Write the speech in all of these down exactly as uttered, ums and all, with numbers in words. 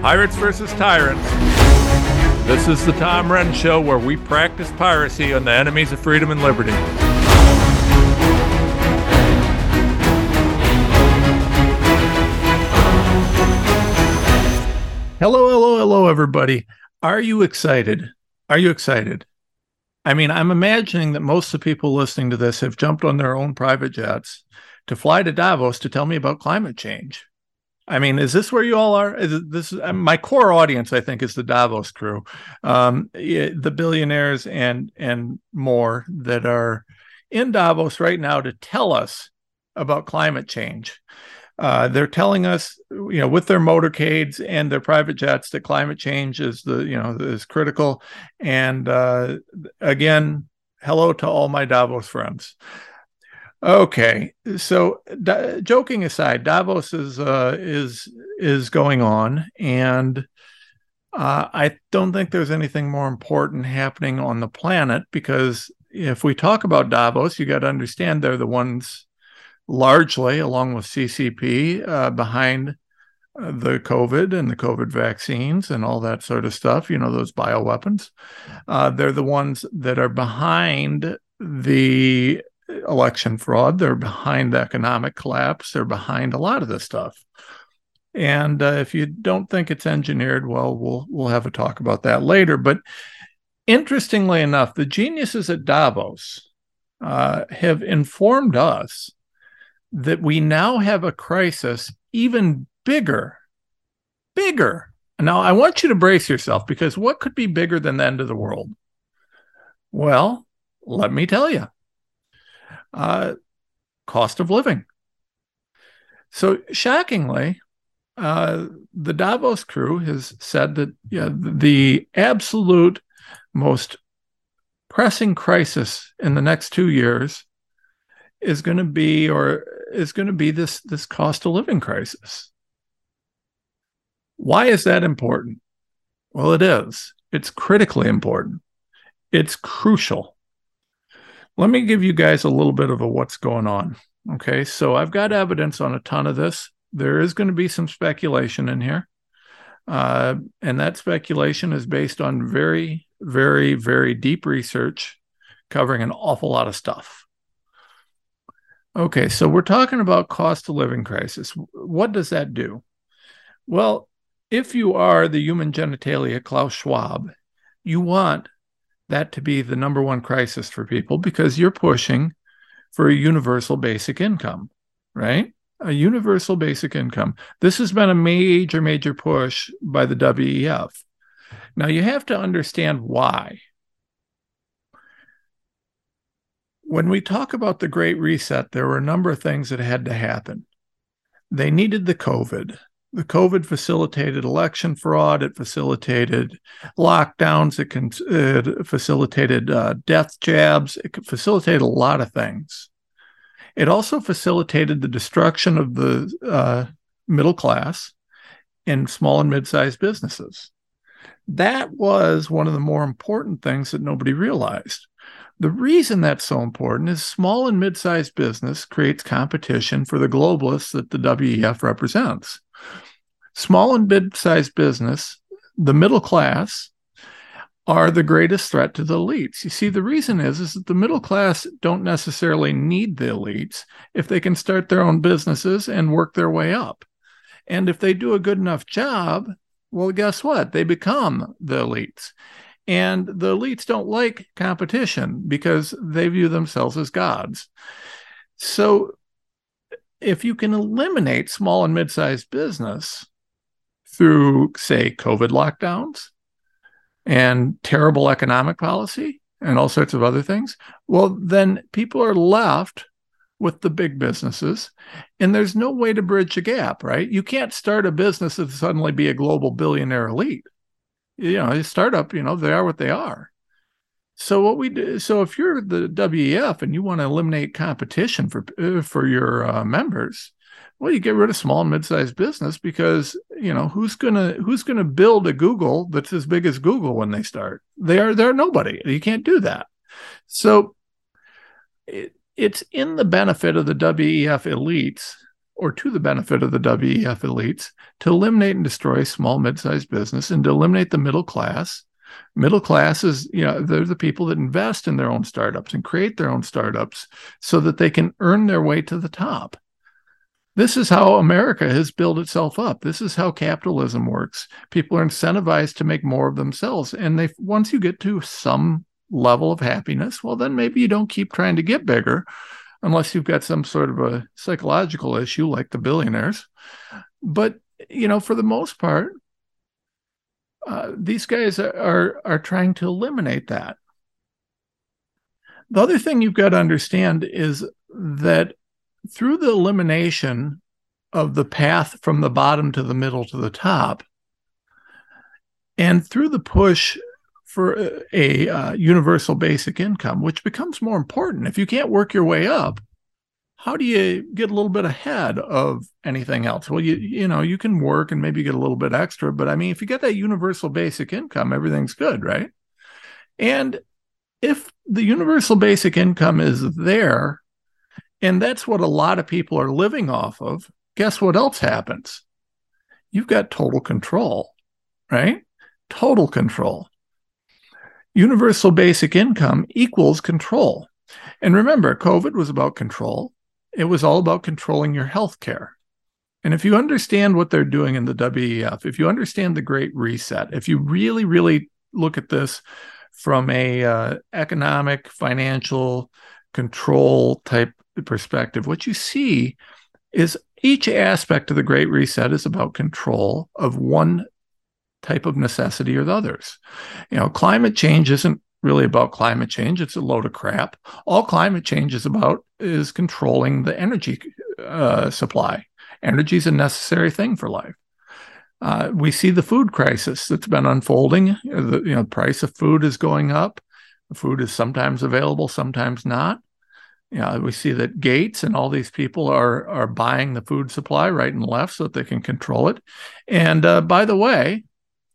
Pirates versus Tyrants. This is the Tom Renz Show, where we practice piracy on the enemies of freedom and liberty. Hello, hello, hello, everybody. Are you excited? Are you excited? I mean, I'm imagining that most of the people listening to this have jumped on their own private jets to fly to Davos to tell me about climate change. I mean, is this where you all are? Is this my core audience? I think is the Davos crew, um, the billionaires and and more that are in Davos right now to tell us about climate change. Uh, they're telling us, you know, with their motorcades and their private jets, that climate change is the you know is critical. And uh, again, hello to all my Davos friends. Okay, so d- joking aside, Davos is uh, is is going on, and uh, I don't think there's anything more important happening on the planet, because if we talk about Davos, you got to understand they're the ones largely, along with C C P, uh, behind uh, the COVID and the COVID vaccines and all that sort of stuff. You know, those bioweapons. Uh, they're the ones that are behind the election fraud. They're behind the economic collapse. They're behind a lot of this stuff. And uh, if you don't think it's engineered, well, we'll we'll have a talk about that later. But interestingly enough, the geniuses at Davos uh, have informed us that we now have a crisis even bigger, bigger. Now, I want you to brace yourself, because what could be bigger than the end of the world? Well, let me tell you. Uh, cost of living. So shockingly, uh, the Davos crew has said that yeah, the absolute most pressing crisis in the next two years is going to be, or is going to be this, this cost of living crisis. Why is that important? Well, it is. It's critically important. It's crucial. Let me give you guys a little bit of a what's going on. Okay, so I've got evidence on a ton of this. There is going to be some speculation in here. Uh, and that speculation is based on very, very, very deep research covering an awful lot of stuff. Okay, so we're talking about cost of living crisis. What does that do? Well, if you are the human genitalia Klaus Schwab, you want that to be the number one crisis for people, because you're pushing for a universal basic income, right? A universal basic income. This has been a major, major push by the W E F. Now, you have to understand why. When we talk about the Great Reset, there were a number of things that had to happen. They needed the COVID. The COVID facilitated election fraud. It facilitated lockdowns. It, can, it facilitated uh, death jabs. It facilitated a lot of things. It also facilitated the destruction of the uh, middle class in small and mid-sized businesses. That was one of the more important things that nobody realized. The reason that's so important is small and mid-sized business creates competition for the globalists that the W E F represents. Small and mid-sized business, the middle class, are the greatest threat to the elites. You see, the reason is, is that the middle class don't necessarily need the elites if they can start their own businesses and work their way up. And if they do a good enough job, well, guess what? They become the elites. And the elites don't like competition because they view themselves as gods. So if you can eliminate small and mid-sized business through, say, COVID lockdowns and terrible economic policy and all sorts of other things, well, then people are left with the big businesses, and there's no way to bridge the gap, right? You can't start a business and suddenly be a global billionaire elite. You know, a startup, you know, they are what they are. So what we do, so if you're the W E F and you want to eliminate competition for uh, for your uh, members, well, you get rid of small and mid-sized business, because, you know, who's gonna who's gonna build a Google that's as big as Google when they start? They are they're nobody. You can't do that. So it, it's in the benefit of the W E F elites or to the benefit of the W E F elites, to eliminate and destroy small, mid-sized business and to eliminate the middle class. Middle class is, you know, they're the people that invest in their own startups and create their own startups so that they can earn their way to the top. This is how America has built itself up. This is how capitalism works. People are incentivized to make more of themselves. And they, once you get to some level of happiness, well, then maybe you don't keep trying to get bigger unless you've got some sort of a psychological issue like the billionaires. But, you know, for the most part, uh, these guys are, are, are trying to eliminate that. The other thing you've got to understand is that through the elimination of the path from the bottom to the middle to the top, and through the push for a, a uh, universal basic income, which becomes more important. If you can't work your way up, how do you get a little bit ahead of anything else? Well, you you know, you can work and maybe get a little bit extra, but I mean, if you get that universal basic income, everything's good, right? And if the universal basic income is there, and that's what a lot of people are living off of, guess what else happens? You've got total control, right? Total control. Universal basic income equals control. And remember, COVID was about control. It was all about controlling your health care. And if you understand what they're doing in the W E F, if you understand the Great Reset, if you really, really look at this from a uh, economic, financial control type perspective, what you see is each aspect of the Great Reset is about control of one type of necessity or the others. You know, climate change isn't really about climate change. It's a load of crap. All climate change is about is controlling the energy uh, supply. Energy is a necessary thing for life. Uh, we see the food crisis that's been unfolding. The you know, price of food is going up. The food is sometimes available, sometimes not. You know, we see that Gates and all these people are are buying the food supply right and left so that they can control it. And uh, by the way,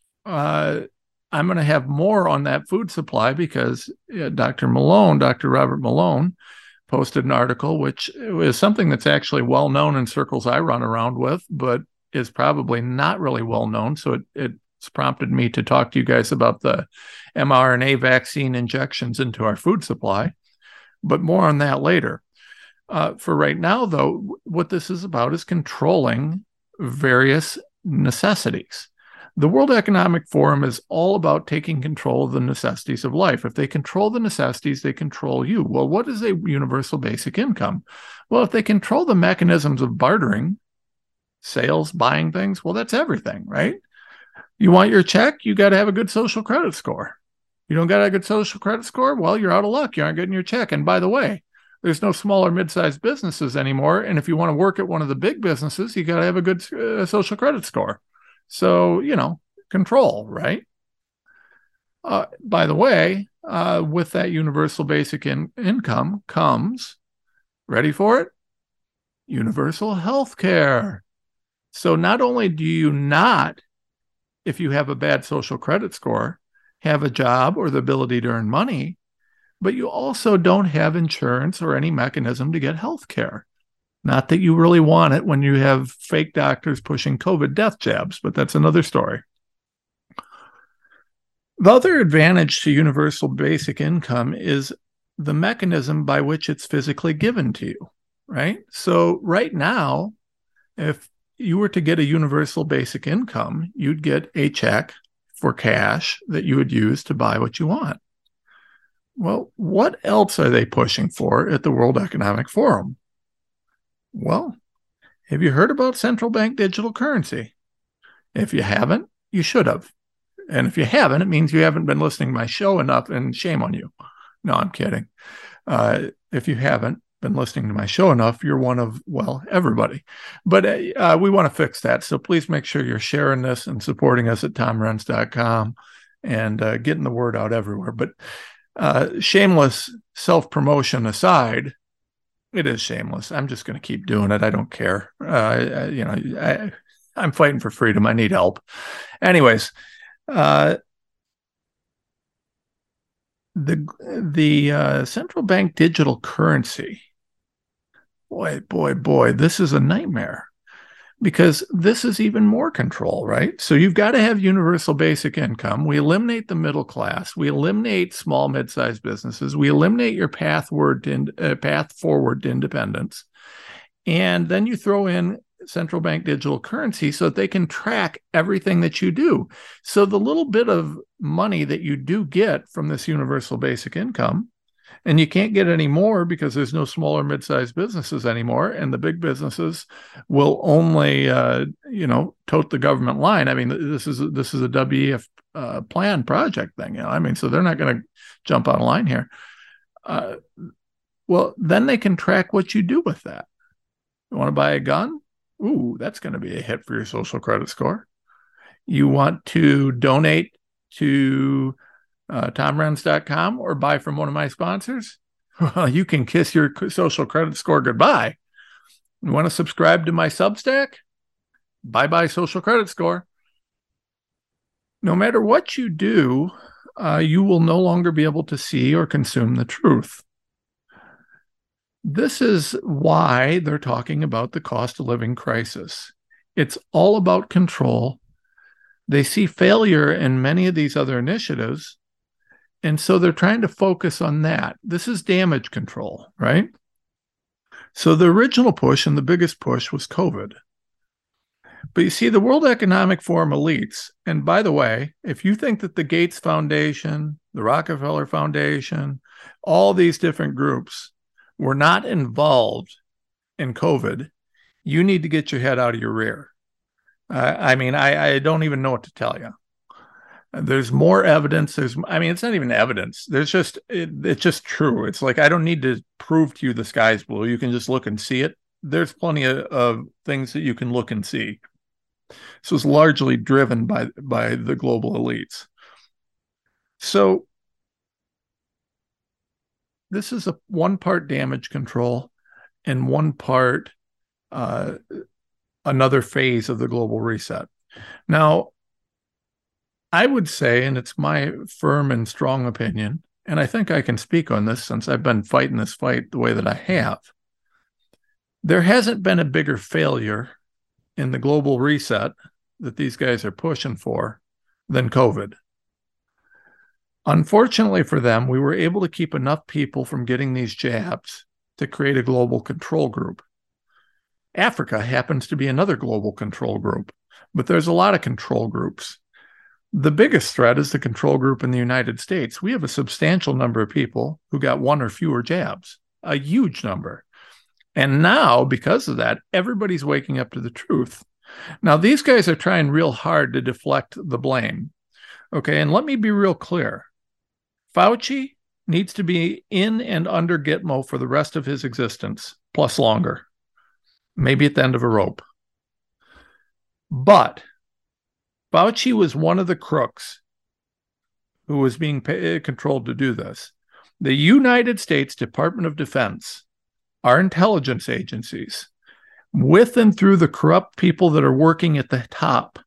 uh, I'm going to have more on that food supply because uh, Doctor Malone, Doctor Robert Malone, posted an article, which is something that's actually well known in circles I run around with, but is probably not really well known. So it, it's prompted me to talk to you guys about the mRNA vaccine injections into our food supply, but more on that later. Uh, for right now, though, what this is about is controlling various necessities. The World Economic Forum is all about taking control of the necessities of life. If they control the necessities, they control you. Well, what is a universal basic income? Well, if they control the mechanisms of bartering, sales, buying things, well, that's everything, right? You want your check, you got to have a good social credit score. You don't got a good social credit score? Well, you're out of luck. You aren't getting your check. And by the way, there's no small or mid-sized businesses anymore. And if you want to work at one of the big businesses, you got to have a good uh, social credit score. So, you know, control, right? Uh, by the way, uh, with that universal basic in- income comes, ready for it? Universal health care. So not only do you not, if you have a bad social credit score, have a job or the ability to earn money, but you also don't have insurance or any mechanism to get health care. Not that you really want it when you have fake doctors pushing COVID death jabs, but that's another story. The other advantage to universal basic income is the mechanism by which it's physically given to you, right? So right now, if you were to get a universal basic income, you'd get a check for cash that you would use to buy what you want. Well, what else are they pushing for at the World Economic Forum? Well, have you heard about central bank digital currency? If you haven't, you should have. And if you haven't, it means you haven't been listening to my show enough, and shame on you. No, I'm kidding. Uh, if you haven't been listening to my show enough, you're one of, well, everybody. But uh, we want to fix that. So please make sure you're sharing this and supporting us at tom renz dot com and uh, getting the word out everywhere. But uh, shameless self-promotion aside, it is shameless. I'm just going to keep doing it. I don't care. Uh, I, you know, I, I'm fighting for freedom. I need help. Anyways, uh, the the uh, central bank digital currency boy, boy, boy, this is a nightmare because this is even more control, right? So you've got to have universal basic income. We eliminate the middle class. We eliminate small, mid-sized businesses. We eliminate your pathward to, uh, path forward to independence. And then you throw in central bank digital currency so that they can track everything that you do. So the little bit of money that you do get from this universal basic income, and you can't get any more because there's no smaller mid-sized businesses anymore, and the big businesses will only, uh, you know, tote the government line. I mean, this is this is a W E F uh, plan project thing, you know. I mean, so they're not going to jump on a line here. Uh, well, then they can track what you do with that. You want to buy a gun? Ooh, that's going to be a hit for your social credit score. You want to donate to uh, tom renz dot com or buy from one of my sponsors? Well, you can kiss your social credit score goodbye. You want to subscribe to my Substack? Bye-bye social credit score. No matter what you do, uh, you will no longer be able to see or consume the truth. This is why they're talking about the cost of living crisis. It's all about control. They see failure in many of these other initiatives, and so they're trying to focus on that. This is damage control, right? So the original push and the biggest push was COVID. But you see, the World Economic Forum elites, and by the way, if you think that the Gates Foundation, the Rockefeller Foundation, all these different groups were not involved in COVID, you need to get your head out of your rear. Uh, I mean, I, I don't even know what to tell you. There's more evidence. There's, I mean, it's not even evidence. There's just, it, it's just true. It's like, I don't need to prove to you the sky's blue. You can just look and see it. There's plenty of, of things that you can look and see. So it's largely driven by, by the global elites. So this is a one part damage control and one part uh, another phase of the global reset. Now, I would say, and it's my firm and strong opinion, and I think I can speak on this since I've been fighting this fight the way that I have, there hasn't been a bigger failure in the global reset that these guys are pushing for than COVID. Unfortunately for them, we were able to keep enough people from getting these jabs to create a global control group. Africa happens to be another global control group, but there's a lot of control groups. The biggest threat is the control group in the United States. We have a substantial number of people who got one or fewer jabs, a huge number. And now, because of that, everybody's waking up to the truth. Now, these guys are trying real hard to deflect the blame. Okay, and let me be real clear. Fauci needs to be in and under Gitmo for the rest of his existence, plus longer, maybe at the end of a rope. But Fauci was one of the crooks who was being pay- controlled to do this. The United States Department of Defense, our intelligence agencies, with and through the corrupt people that are working at the top,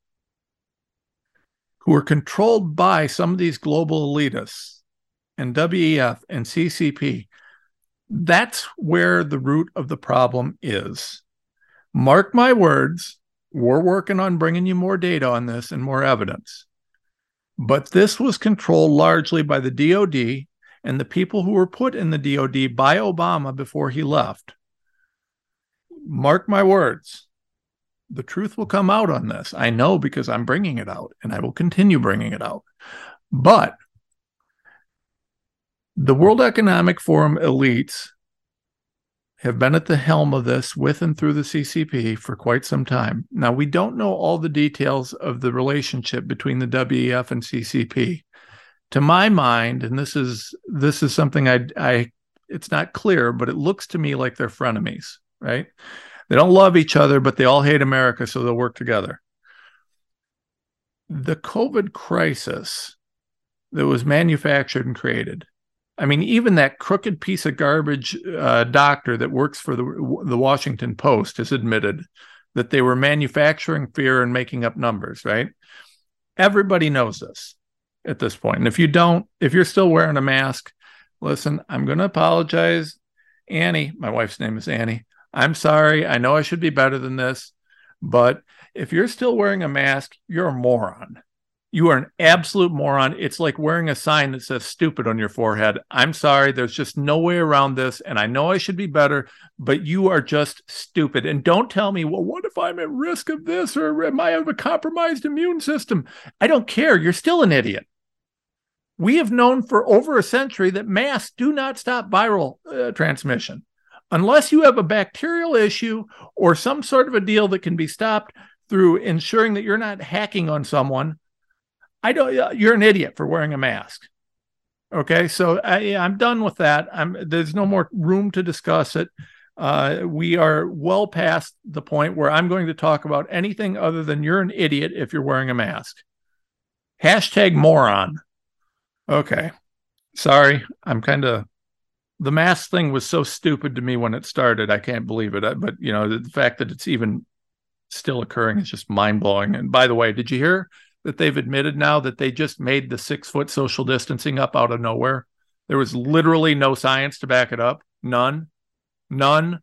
who are controlled by some of these global elitists and W E F and C C P, that's where the root of the problem is. Mark my words, we're working on bringing you more data on this and more evidence. But this was controlled largely by the D O D and the people who were put in the D O D by Obama before he left. Mark my words. The truth will come out on this. I know because I'm bringing it out, and I will continue bringing it out. But the World Economic Forum elites have been at the helm of this with and through the C C P for quite some time. Now, we don't know all the details of the relationship between the W E F and C C P. To my mind, and this is this is something I, I it's not clear, but it looks to me like they're frenemies, right? They don't love each other, but they all hate America, so they'll work together. The COVID crisis that was manufactured and created, I mean, even that crooked piece of garbage uh, doctor that works for the, the Washington Post has admitted that they were manufacturing fear and making up numbers, right? Everybody knows this at this point. And if you don't, if you're still wearing a mask, listen, I'm going to apologize. Annie, my wife's name is Annie, I'm sorry. I know I should be better than this, but if you're still wearing a mask, you're a moron. You are an absolute moron. It's like wearing a sign that says stupid on your forehead. I'm sorry. There's just no way around this. And I know I should be better, but you are just stupid. And don't tell me, well, what if I'm at risk of this or am I have a compromised immune system? I don't care. You're still an idiot. We have known for over a century that masks do not stop viral uh, transmission. Unless you have a bacterial issue or some sort of a deal that can be stopped through ensuring that you're not hacking on someone, I don't. You're an idiot for wearing a mask. Okay, so I, I'm done with that. I'm. There's no more room to discuss it. Uh, we are well past the point where I'm going to talk about anything other than you're an idiot if you're wearing a mask. Hashtag moron. Okay, sorry. I'm kind of. The mask thing was so stupid to me when it started. I can't believe it. But you know, the, the fact that it's even still occurring is just mind blowing. And by the way, did you hear that they've admitted now that they just made the six foot social distancing up out of nowhere? There was literally no science to back it up. None. None.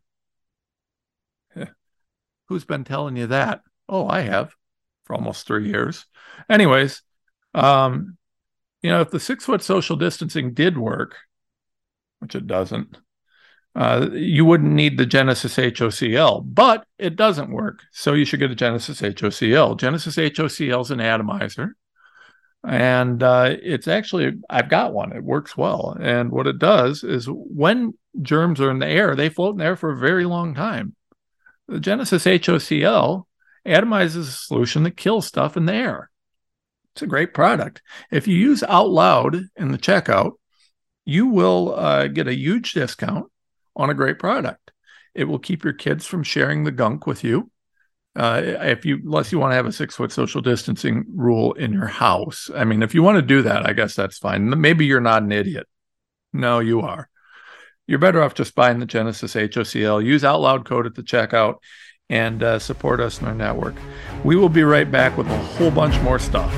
Who's been telling you that? Oh, I have for almost three years. Anyways, um, you know, if the six foot social distancing did work, which it doesn't, uh, you wouldn't need the Genesis H O C L, but it doesn't work. So you should get a Genesis H O C L. Genesis H O C L is an atomizer. And uh, it's actually, I've got one. It works well. And what it does is when germs are in the air, they float in the air for a very long time. The Genesis H O C L atomizes a solution that kills stuff in the air. It's a great product. If you use Out Loud in the checkout, you will uh, get a huge discount on a great product. It will keep your kids from sharing the gunk with you. Uh, if you, unless you want to have a six foot social distancing rule in your house. I mean, if you want to do that, I guess that's fine. Maybe you're not an idiot. No, you are. You're better off just buying the Genesis H O C L. Use Out Loud code at the checkout and uh, support us in our network. We will be right back with a whole bunch more stuff.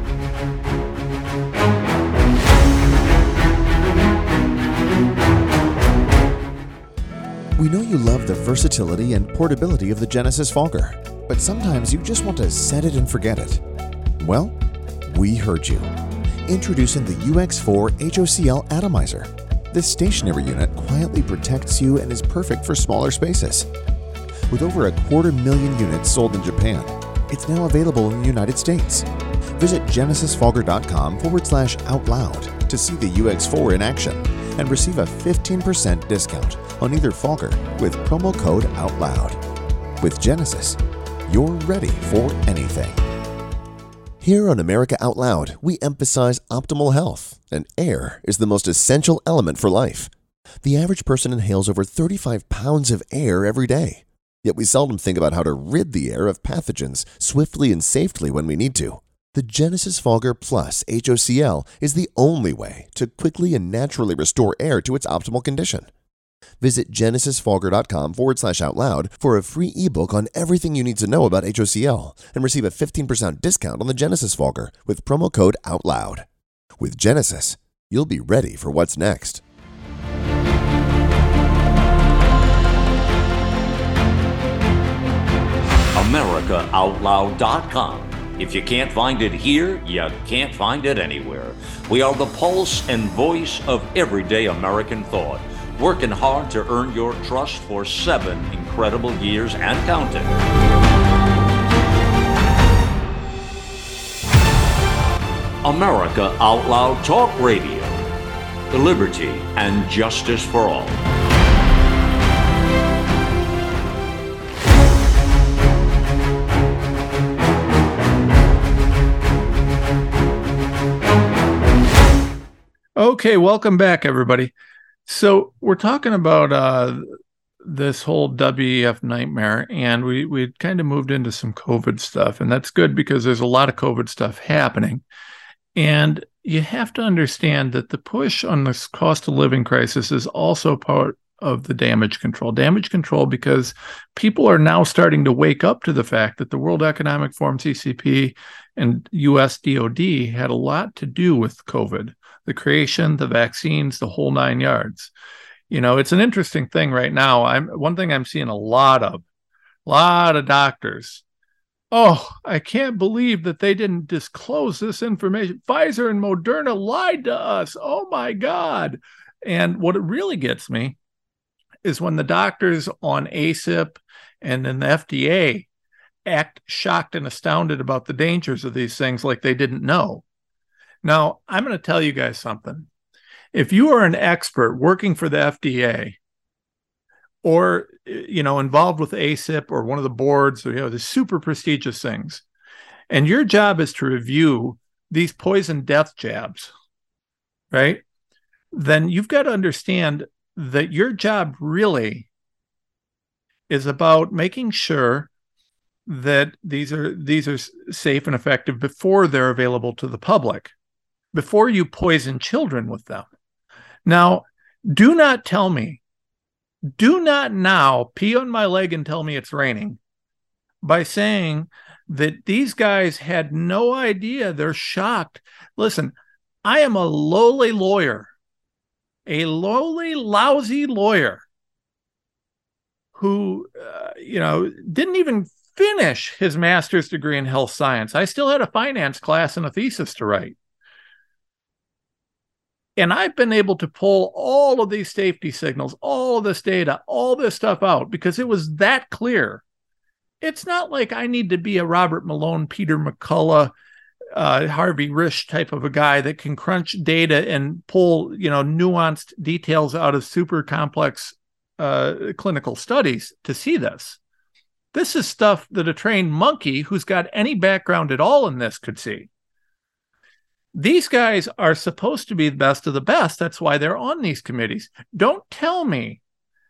We know you love the versatility and portability of the Genesis Fogger, but sometimes you just want to set it and forget it. Well, we heard you. Introducing the U X four H O C L Atomizer. This stationary unit quietly protects you and is perfect for smaller spaces. With over a quarter million units sold in Japan, it's now available in the United States. Visit genesisfogger.com forward slash out loud to see the U X four in action and receive a fifteen percent discount on either Fogger with promo code OUTLOUD. With Genesis, you're ready for anything. Here on America Out Loud, we emphasize optimal health, and air is the most essential element for life. The average person inhales over thirty-five pounds of air every day, yet we seldom think about how to rid the air of pathogens swiftly and safely when we need to. The Genesis Fogger Plus H O C L is the only way to quickly and naturally restore air to its optimal condition. Visit genesisfogger.com forward slash out loud for a free ebook on everything you need to know about H O C L and receive a fifteen percent discount on the Genesis Fogger with promo code OUTLOUD. With Genesis, you'll be ready for what's next. America Out Loud dot com. If you can't find it here, you can't find it anywhere. We are the pulse and voice of everyday American thought, working hard to earn your trust for seven incredible years and counting. America Out Loud Talk Radio. Liberty and justice for all. Okay, welcome back, everybody. So we're talking about uh, this whole W E F nightmare, and we we kind of moved into some COVID stuff, and that's good because there's a lot of COVID stuff happening. And you have to understand that the push on this cost of living crisis is also part of the damage control. Damage control because people are now starting to wake up to the fact that the World Economic Forum, C C P, and U S D O D had a lot to do with COVID. The creation, the vaccines, the whole nine yards. You know, it's an interesting thing right now. I'm one thing I'm seeing a lot of, a lot of doctors. Oh, I can't believe that they didn't disclose this information. Pfizer and Moderna lied to us. Oh my God. And what it really gets me is when the doctors on A C I P and then the F D A act shocked and astounded about the dangers of these things like they didn't know. Now, I'm going to tell you guys something. If you are an expert working for the F D A or, you know, involved with A C I P or one of the boards or, you know, the super prestigious things, and your job is to review these poison death jabs, right? Then you've got to understand that your job really is about making sure that these are these are safe and effective before they're available to the public, before you poison children with them. Now, do not tell me, do not now pee on my leg and tell me it's raining by saying that these guys had no idea. They're shocked. Listen, I am a lowly lawyer, a lowly, lousy lawyer who, uh, you know, didn't even finish his master's degree in health science. I still had a finance class and a thesis to write. And I've been able to pull all of these safety signals, all of this data, all this stuff out because it was that clear. It's not like I need to be a Robert Malone, Peter McCullough, uh, Harvey Risch type of a guy that can crunch data and pull, you know, nuanced details out of super complex uh, clinical studies to see this. This is stuff that a trained monkey who's got any background at all in this could see. These guys are supposed to be the best of the best. That's why they're on these committees. Don't tell me,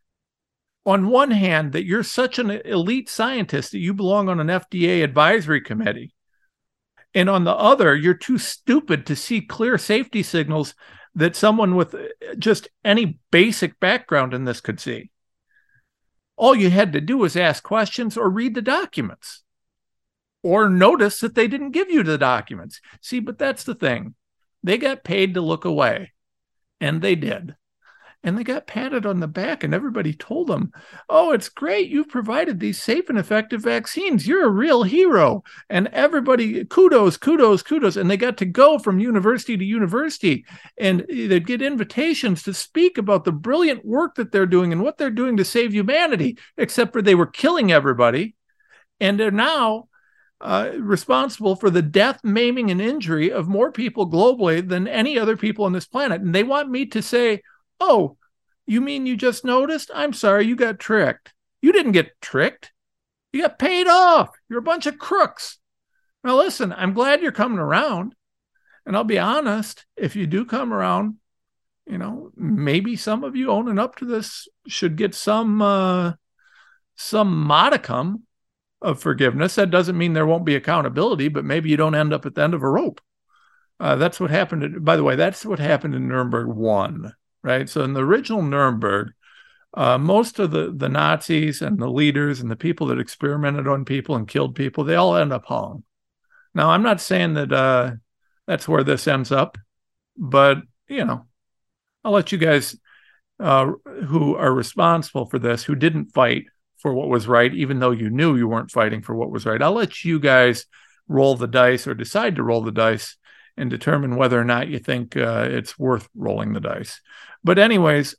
on one hand, that you're such an elite scientist that you belong on an F D A advisory committee. And on the other, you're too stupid to see clear safety signals that someone with just any basic background in this could see. All you had to do was ask questions or read the documents. Or notice that they didn't give you the documents. See, but that's the thing. They got paid to look away, and they did. And they got patted on the back, and everybody told them, oh, it's great. You've provided these safe and effective vaccines. You're a real hero. And everybody, kudos, kudos, kudos. And they got to go from university to university, and they'd get invitations to speak about the brilliant work that they're doing and what they're doing to save humanity, except for they were killing everybody. And they're now Uh, responsible for the death, maiming, and injury of more people globally than any other people on this planet. And they want me to say, oh, you mean you just noticed? I'm sorry, you got tricked. You didn't get tricked. You got paid off. You're a bunch of crooks. Now, listen, I'm glad you're coming around. And I'll be honest, if you do come around, you know, maybe some of you owning up to this should get some, uh, some modicum of forgiveness. That doesn't mean there won't be accountability, but maybe you don't end up at the end of a rope. Uh, that's what happened. To, by the way, that's what happened in Nuremberg one, right? So in the original Nuremberg, uh, most of the, the Nazis and the leaders and the people that experimented on people and killed people, they all end up hung. Now, I'm not saying that uh, that's where this ends up, but, you know, I'll let you guys uh, who are responsible for this, who didn't fight for what was right, even though you knew you weren't fighting for what was right. I'll let you guys roll the dice or decide to roll the dice and determine whether or not you think uh, it's worth rolling the dice. But anyways,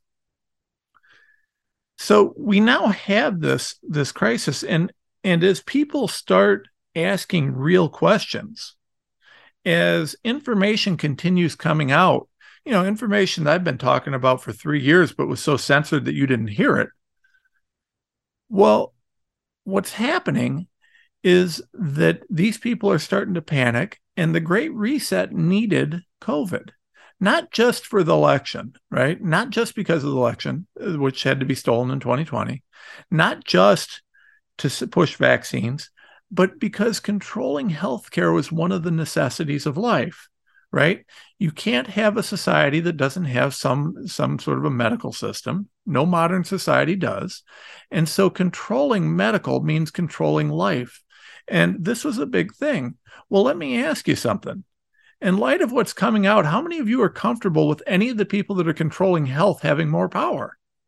so we now have this, this crisis. And, and as people start asking real questions, as information continues coming out, you know, information that I've been talking about for three years, but was so censored that you didn't hear it. Well, what's happening is that these people are starting to panic, and the Great Reset needed COVID, not just for the election, right? Not just because of the election, which had to be stolen in twenty twenty, not just to push vaccines, but because controlling healthcare was one of the necessities of life, right? You can't have a society that doesn't have some, some sort of a medical system. No modern society does. And so controlling medical means controlling life. And this was a big thing. Well, let me ask you something. In light of what's coming out, how many of you are comfortable with any of the people that are controlling health having more power?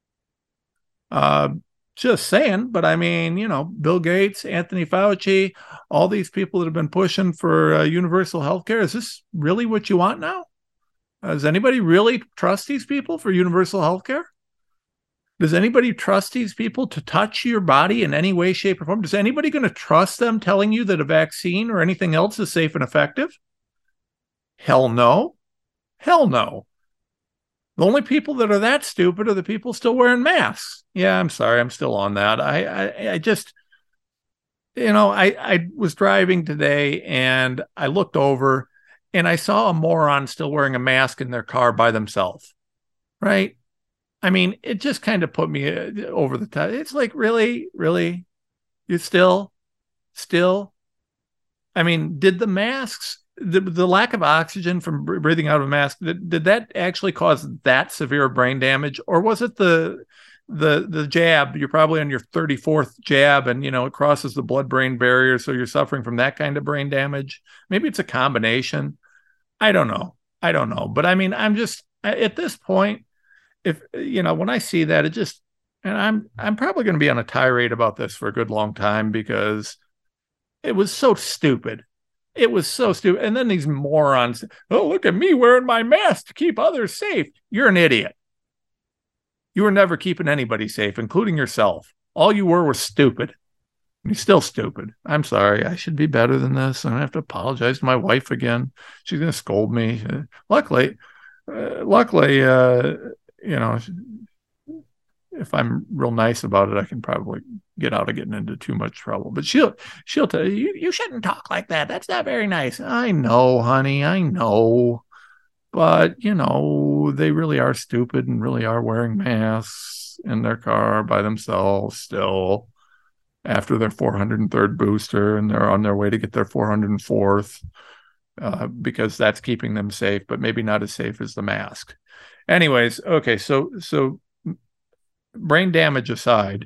Uh, just saying, but I mean, you know, Bill Gates, Anthony Fauci, all these people that have been pushing for uh, universal health care. Is this really what you want now? Uh, does anybody really trust these people for universal health care? Does anybody trust these people to touch your body in any way, shape, or form? Is anybody going to trust them telling you that a vaccine or anything else is safe and effective? Hell no. Hell no. The only people that are that stupid are the people still wearing masks. Yeah, I'm sorry. I'm still on that. I, I, I just, you know, I, I was driving today and I looked over and I saw a moron still wearing a mask in their car by themselves. Right? I mean, it just kind of put me over the top. It's like, really, really, you still, still. I mean, did the masks, the, the lack of oxygen from breathing out of a mask, did, did that actually cause that severe brain damage, or was it the the the jab? You're probably on your thirty-fourth jab, and you know it crosses the blood-brain barrier, so you're suffering from that kind of brain damage. Maybe it's a combination. I don't know. I don't know. But I mean, I'm just at this point. If you know, when I see that, it just, and I'm I'm probably going to be on a tirade about this for a good long time because it was so stupid. It was so stupid. And then these morons, oh, look at me wearing my mask to keep others safe. You're an idiot. You were never keeping anybody safe, including yourself. All you were was stupid. You're still stupid. I'm sorry. I should be better than this. I'm going to have to apologize to my wife again. She's going to scold me. Uh, luckily, uh, luckily, uh, you know, if I'm real nice about it, I can probably get out of getting into too much trouble. But she'll she'll tell you, you, you shouldn't talk like that. That's not very nice. I know, honey. I know. But, you know, they really are stupid and really are wearing masks in their car by themselves still after their four hundred third booster, and they're on their way to get their four hundred fourth uh, because that's keeping them safe, but maybe not as safe as the mask. Anyways, okay, so so brain damage aside,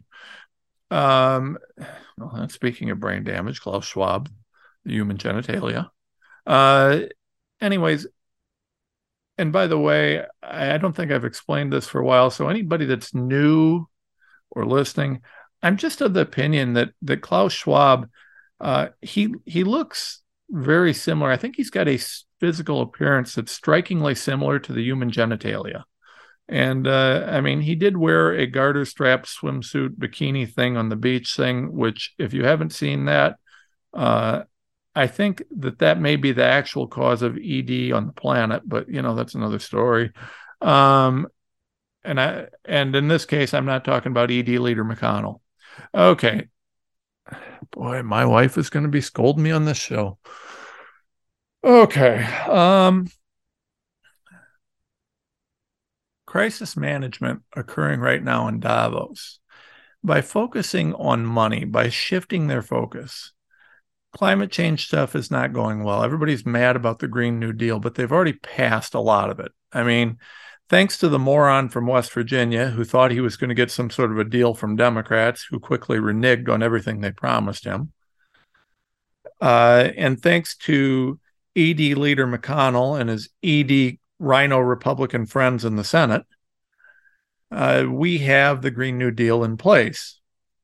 um, well, speaking of brain damage, Klaus Schwab, the human genitalia. Uh, anyways, and by the way, I, I don't think I've explained this for a while, so anybody that's new or listening, I'm just of the opinion that that Klaus Schwab, uh, he he looks very similar. I think he's got a physical appearance that's strikingly similar to the human genitalia. And uh, I mean, he did wear a garter strap swimsuit bikini thing on the beach thing, which if you haven't seen that, uh, I think that that may be the actual cause of E D on the planet, but you know, that's another story. Um, and I, and in this case, I'm not talking about E D Leader McConnell. Okay. Boy, my wife is going to be scolding me on this show. Okay. Um, crisis management occurring right now in Davos. By focusing on money, by shifting their focus, climate change stuff is not going well. Everybody's mad about the Green New Deal, but they've already passed a lot of it. I mean, thanks to the moron from West Virginia who thought he was going to get some sort of a deal from Democrats who quickly reneged on everything they promised him. Uh, and thanks to E D Leader McConnell and his E D Rhino Republican friends in the Senate, uh, we have the Green New Deal in place.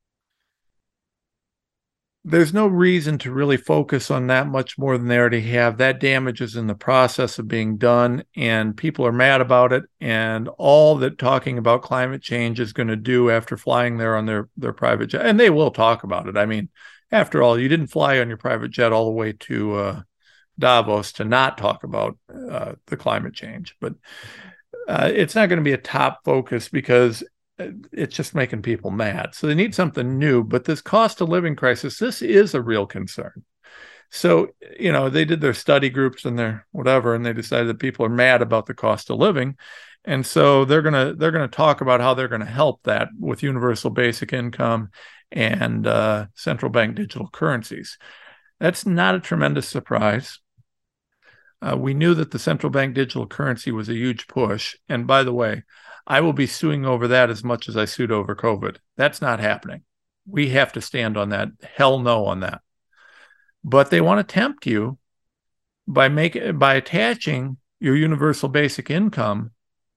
There's no reason to really focus on that much more than they already have. That damage is in the process of being done, and people are mad about it. And all that talking about climate change is going to do after flying there on their, their private jet, and they will talk about it. I mean, after all, you didn't fly on your private jet all the way to uh, Davos to not talk about uh, the climate change. But uh, it's not going to be a top focus because it's just making people mad. So they need something new. But this cost of living crisis, this is a real concern. So, you know, they did their study groups and their whatever, and they decided that people are mad about the cost of living. And so they're going to they're going to talk about how they're going to help that with universal basic income and uh, central bank digital currencies. That's not a tremendous surprise. Uh, we knew that the central bank digital currency was a huge push. And by the way, I will be suing over that as much as I sued over COVID. That's not happening. We have to stand on that. Hell no on that. But they want to tempt you by make, by attaching your universal basic income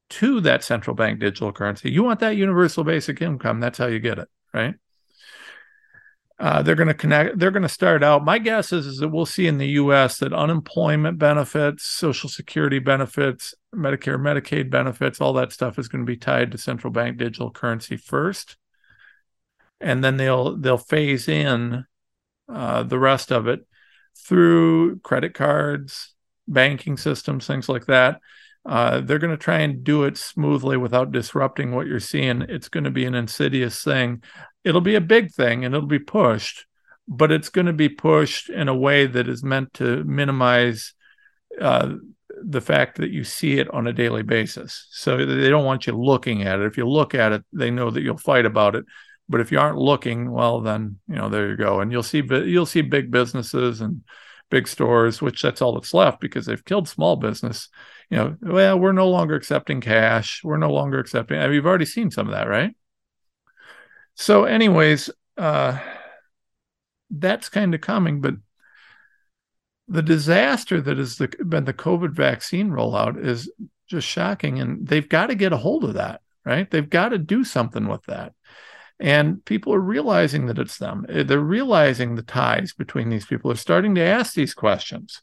to that central bank digital currency. You want that universal basic income, that's how you get it, right? Uh, they're going to connect, they're going to start out. My guess is, is that we'll see in the U S that unemployment benefits, Social Security benefits, Medicare, Medicaid benefits, all that stuff is going to be tied to central bank digital currency first. And then they'll they'll phase in uh, the rest of it through credit cards, banking systems, things like that. Uh, they're going to try and do it smoothly without disrupting what you're seeing. It's going to be an insidious thing. It'll be a big thing and it'll be pushed, but it's going to be pushed in a way that is meant to minimize uh, the fact that you see it on a daily basis. So they don't want you looking at it. If you look at it, they know that you'll fight about it. But if you aren't looking, well, then, you know, there you go. And you'll see, you'll see big businesses and big stores, which that's all that's left because they've killed small business. You know, well, we're no longer accepting cash. We're no longer accepting, I mean, you've already seen some of that, right? So anyways, uh, that's kind of coming, but the disaster that has the, been the COVID vaccine rollout is just shocking. And they've got to get a hold of that, right? They've got to do something with that. And people are realizing that it's them. They're realizing the ties between these people. They're starting to ask these questions.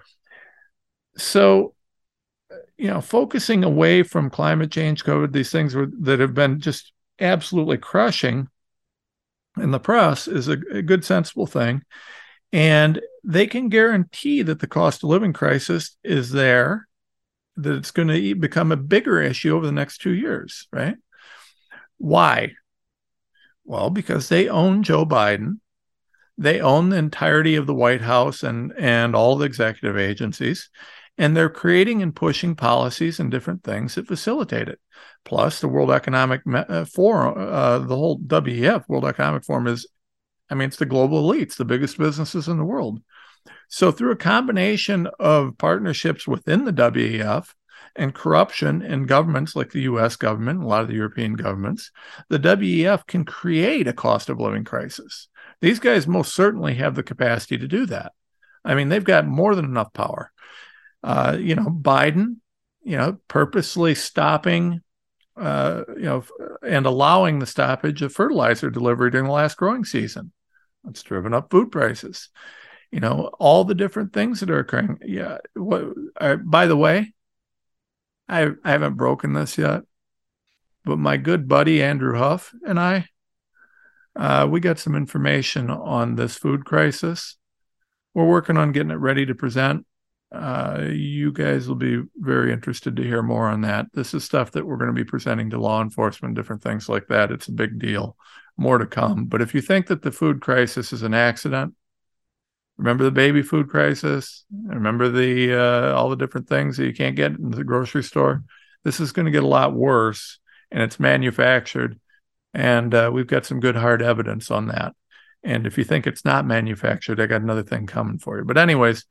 So, you know, focusing away from climate change, COVID, these things were, that have been just absolutely crushing in the press is a, a good, sensible thing. And they can guarantee that the cost of living crisis is there, that it's going to become a bigger issue over the next two years, right? Why? Well, because they own Joe Biden. They own the entirety of the White House and, and all the executive agencies. And they're creating and pushing policies and different things that facilitate it. Plus, the World Economic Forum, uh, the whole W E F, World Economic Forum, is, I mean, it's the global elites, the biggest businesses in the world. So through a combination of partnerships within the W E F and corruption in governments like the U S government, a lot of the European governments, the W E F can create a cost of living crisis. These guys most certainly have the capacity to do that. I mean, they've got more than enough power. Uh, you know, Biden, you know, purposely stopping, uh, you know, and allowing the stoppage of fertilizer delivery during the last growing season. It's driven up food prices. You know, all the different things that are occurring. Yeah. What? Uh, by the way, I, I haven't broken this yet, but my good buddy Andrew Huff and I, uh, we got some information on this food crisis. We're working on getting it ready to present. Uh, you guys will be very interested to hear more on that. This is stuff that we're going to be presenting to law enforcement, different things like that. It's a big deal. More to come. But if you think that the food crisis is an accident, remember the baby food crisis? Remember the uh, all the different things that you can't get in the grocery store? This is going to get a lot worse, and it's manufactured. And uh, we've got some good hard evidence on that. And if you think it's not manufactured, I got another thing coming for you. But anyways,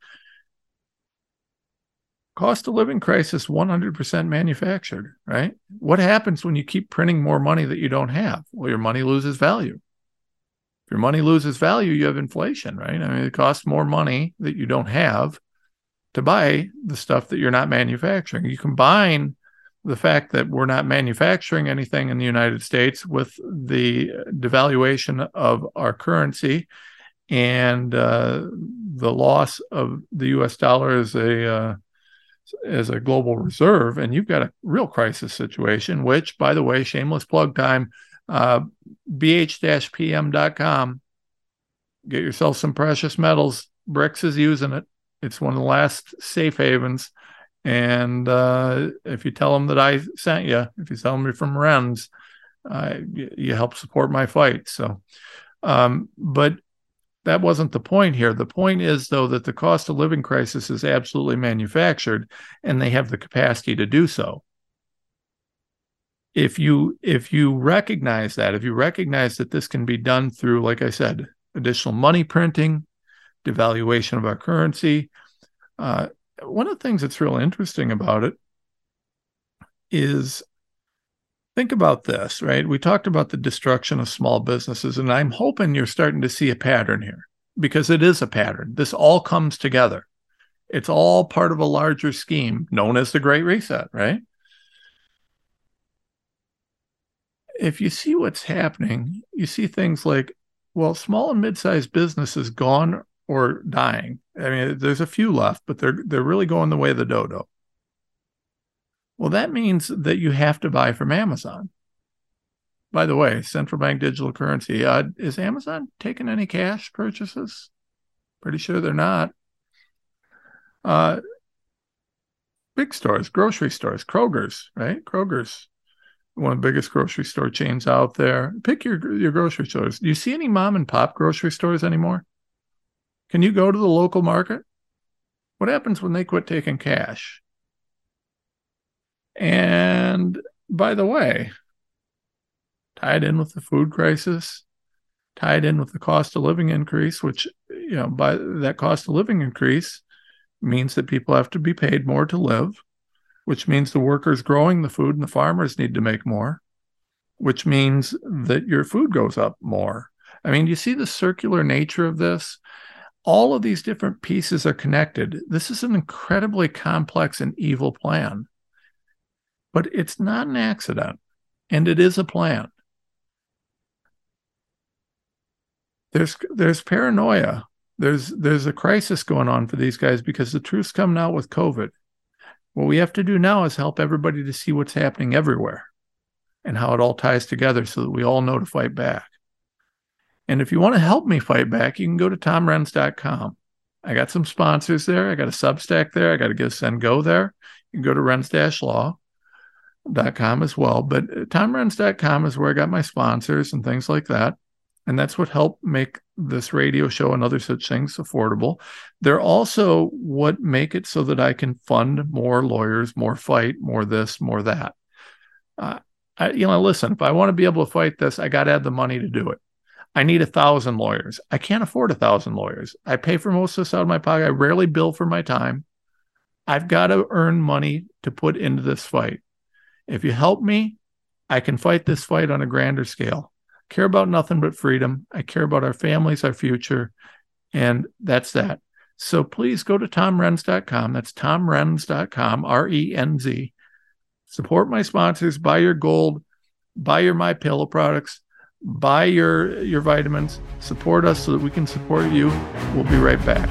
cost of living crisis, one hundred percent manufactured, right? What happens when you keep printing more money that you don't have? Well, your money loses value. If your money loses value, you have inflation, right? I mean, it costs more money that you don't have to buy the stuff that you're not manufacturing. You combine the fact that we're not manufacturing anything in the United States with the devaluation of our currency and uh, the loss of the U S dollar as a uh, as a global reserve, and you've got a real crisis situation, which, by the way, shameless plug time, uh, b h dash p m dot com. Get yourself some precious metals. Brix is using it. It's one of the last safe havens. And uh, if you tell them that I sent you, if you tell them you're from Renz, uh, you, you help support my fight. So, um, but that wasn't the point here. The point is, though, that the cost of living crisis is absolutely manufactured, and they have the capacity to do so. If you if you recognize that, if you recognize that this can be done through, like I said, additional money printing, devaluation of our currency, uh, one of the things that's real interesting about it is, think about this, right? We talked about the destruction of small businesses, and I'm hoping you're starting to see a pattern here, because it is a pattern. This all comes together. It's all part of a larger scheme known as the Great Reset, right? if you see what's happening, you see things like, well, small and mid-sized business is gone or dying. I mean, there's a few left, but they're they're really going the way of the dodo. Well, that means that you have to buy from Amazon. By the way, central bank digital currency, uh, is Amazon taking any cash purchases? Pretty sure they're not. Uh, big stores, grocery stores, Kroger's, right? Kroger's one of the biggest grocery store chains out there. Pick your your grocery stores. Do you see any mom and pop grocery stores anymore? Can you go to the local market? What happens when they quit taking cash? And by the way, tied in with the food crisis, tied in with the cost of living increase, which, you know, by that cost of living increase means that people have to be paid more to live, which means the workers growing the food and the farmers need to make more, which means that your food goes up more. I mean, you see the circular nature of this? All of these different pieces are connected. This is an incredibly complex and evil plan. But it's not an accident, and it is a plan. There's there's paranoia. There's there's a crisis going on for these guys because the truth's coming out with COVID. What we have to do now is help everybody to see what's happening everywhere and how it all ties together so that we all know to fight back. And if you want to help me fight back, you can go to tom renz dot com. I got some sponsors there. I got a Substack there. I got to give Send Go there. You can go to renz dash law dot com as well. But tom renz dot com is where I got my sponsors and things like that. And that's what helped make this radio show and other such things affordable. They're also what make it so that I can fund more lawyers, more fight, more this, more that. Uh, I, you know, listen, if I want to be able to fight this, I got to have the money to do it. I need a thousand lawyers. I can't afford a thousand lawyers. I pay for most of this out of my pocket. I rarely bill for my time. I've got to earn money to put into this fight. If you help me, I can fight this fight on a grander scale. I care about nothing but freedom. I care about our families, our future, and that's that. So please go to tom renz dot com. That's tom renz dot com, R E N Z. Support my sponsors. Buy your gold. Buy your MyPillow products. Buy your, your vitamins. Support us so that we can support you. We'll be right back.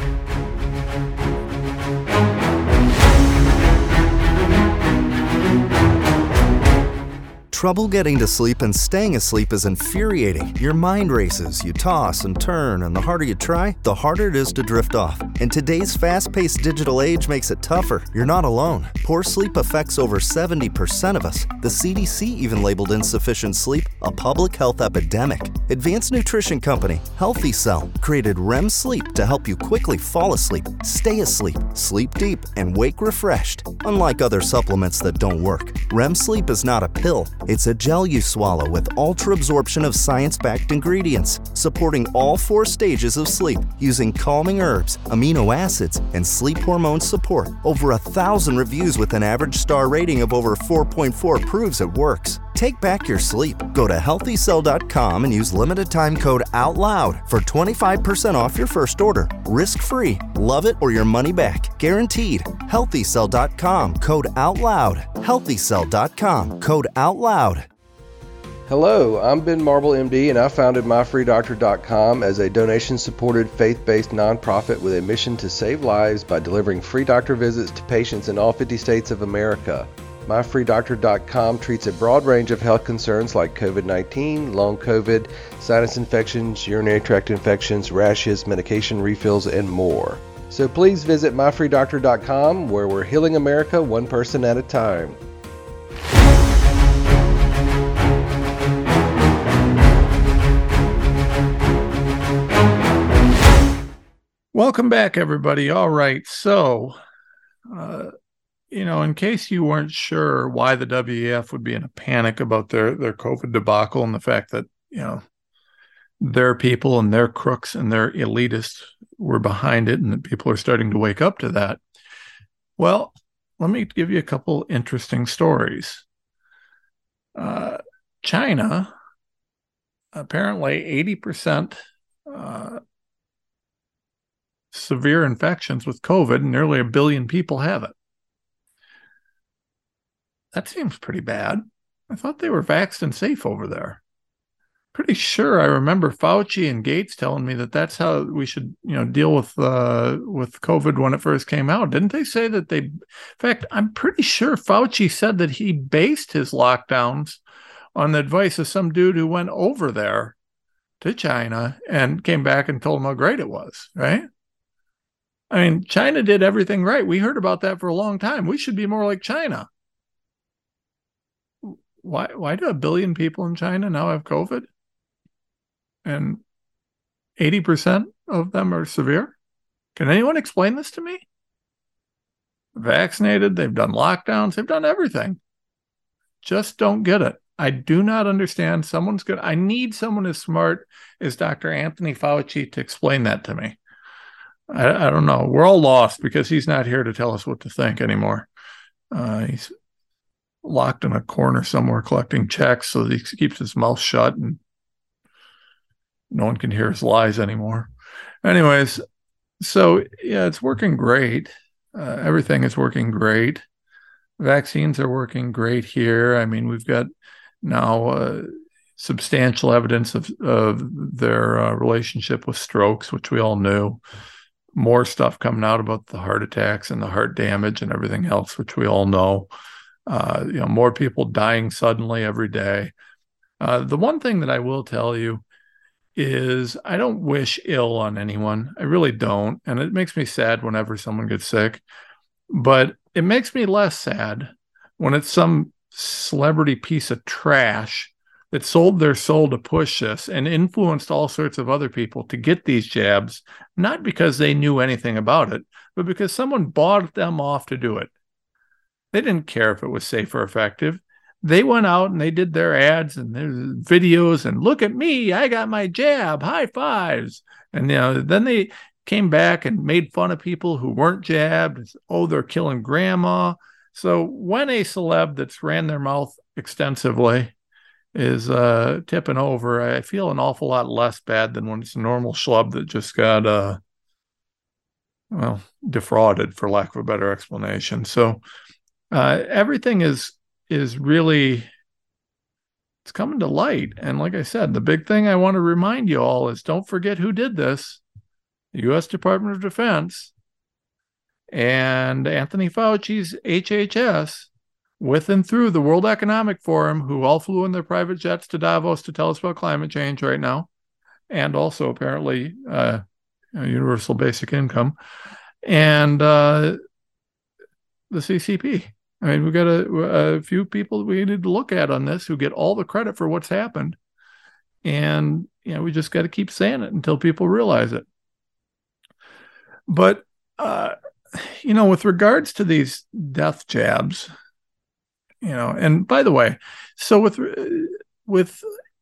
Trouble getting to sleep and staying asleep is infuriating. Your mind races, you toss and turn, and the harder you try, the harder it is to drift off. And today's fast-paced digital age makes it tougher. You're not alone. Poor sleep affects over seventy percent of us. The C D C even labeled insufficient sleep a public health epidemic. Advanced nutrition company Healthy Cell created R E M sleep to help you quickly fall asleep, stay asleep, sleep deep, and wake refreshed. Unlike other supplements that don't work, R E M sleep is not a pill. It's a gel you swallow with ultra-absorption of science-backed ingredients, supporting all four stages of sleep using calming herbs, amino acids, and sleep hormone support. Over a thousand reviews with an average star rating of over four point four proves it works. Take back your sleep. Go to healthy cell dot com and use limited time code OUTLOUD for twenty-five percent off your first order. Risk-free. Love it or your money back. Guaranteed. healthy cell dot com code OUTLOUD. healthy cell dot com code OUTLOUD. Hello, I'm Ben Marble, M D, and I founded my free doctor dot com as a donation-supported, faith-based nonprofit with a mission to save lives by delivering free doctor visits to patients in all fifty states of America. my free doctor dot com treats a broad range of health concerns like covid nineteen, long COVID, sinus infections, urinary tract infections, rashes, medication refills, and more. So please visit my free doctor dot com, where we're healing America one person at a time. Welcome back, everybody. All right. So, uh, you know, in case you weren't sure why the W E F would be in a panic about their, their COVID debacle and the fact that, you know, their people and their crooks and their elitists were behind it and that people are starting to wake up to that. Well, let me give you a couple interesting stories. Uh, China, apparently eighty percent uh, severe infections with COVID, and nearly a billion people have it. That seems pretty bad. I thought they were vaxxed and safe over there. Pretty sure I remember Fauci and Gates telling me that that's how we should, you know, deal with uh, with COVID when it first came out. Didn't they say that they? In fact, I'm pretty sure Fauci said that he based his lockdowns on the advice of some dude who went over there to China and came back and told him how great it was. Right? I mean, China did everything right. We heard about that for a long time. We should be more like China. Why? Why do a billion people in China now have COVID? And eighty percent of them are severe? Can anyone explain this to me? Vaccinated, they've done lockdowns, they've done everything. Just don't get it. I do not understand. Someone's good. I need someone as smart as Doctor Anthony Fauci to explain that to me. I, I don't know. We're all lost because he's not here to tell us what to think anymore. Uh, he's locked in a corner somewhere collecting checks so that he keeps his mouth shut and no one can hear his lies anymore. Anyways, so yeah, it's working great. Uh, everything is working great. Vaccines are working great here. I mean, we've got now uh, substantial evidence of, of their uh, relationship with strokes, which we all knew. More stuff coming out about the heart attacks and the heart damage and everything else, which we all know. Uh, you know, more people dying suddenly every day. Uh, the one thing that I will tell you is I don't wish ill on anyone. I really don't. And it makes me sad whenever someone gets sick. But it makes me less sad when it's some celebrity piece of trash that sold their soul to push this and influenced all sorts of other people to get these jabs, not because they knew anything about it, but because someone bought them off to do it. They didn't care if it was safe or effective. They went out and they did their ads and their videos and look at me, I got my jab, high fives. And you know, then they came back and made fun of people who weren't jabbed. Oh, they're killing grandma. So when a celeb that's ran their mouth extensively is uh, tipping over, I feel an awful lot less bad than when it's a normal schlub that just got, uh, well, defrauded, for lack of a better explanation. So uh, everything is is really, it's coming to light. And like I said, the big thing I want to remind you all is don't forget who did this. The U S Department of Defense and Anthony Fauci's H H S with and through the World Economic Forum, who all flew in their private jets to Davos to tell us about climate change right now, and also apparently uh, universal basic income, and uh, the C C P. I mean, we've got a, a few people we need to look at on this who get all the credit for what's happened. And, you know, we just got to keep saying it until people realize it. But, uh, you know, with regards to these death jabs, you know, and by the way, so with, with